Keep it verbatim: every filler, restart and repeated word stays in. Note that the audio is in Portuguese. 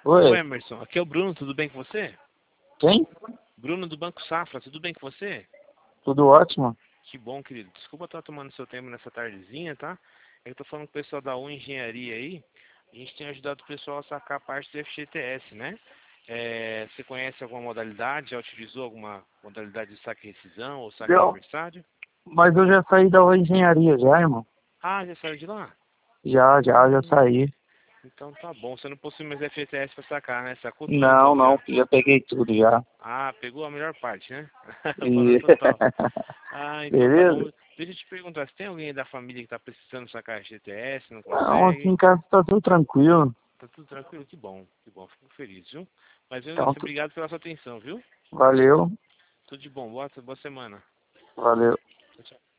Oi, Oi, Emerson. Aqui é o Bruno, tudo bem com você? quem? Bruno do Banco Safra, tudo bem com você? Tudo ótimo? Que bom, querido. Desculpa estar tomando seu tempo nessa tardezinha, tá? Eu tô falando com o pessoal da U Engenharia aí. A gente tem ajudado o pessoal a sacar a parte do F G T S, né? É, você conhece alguma modalidade? Já utilizou alguma modalidade de saque e rescisão ou saque Deu. aniversário? Mas eu já saí da engenharia já, irmão. Ah, já saiu de lá? Já, já, já Hum, saí. então tá bom. Você não possui mais F G T S pra sacar, né? Sacou tudo Não, então não, já. já peguei tudo já. Ah, pegou a melhor parte, né? Valor E... total. Ah, então tá bom. Beleza? Deixa eu te perguntar, se tem alguém aí da família que tá precisando sacar G T S, não Não, aqui consegue? em casa tá tudo tranquilo. Tá tudo tranquilo? Que bom, que bom, fico feliz, viu? Mas eu Então, tu- obrigado pela sua atenção, viu? valeu, Tudo de bom, boa, boa semana. valeu. Tchau, tchau.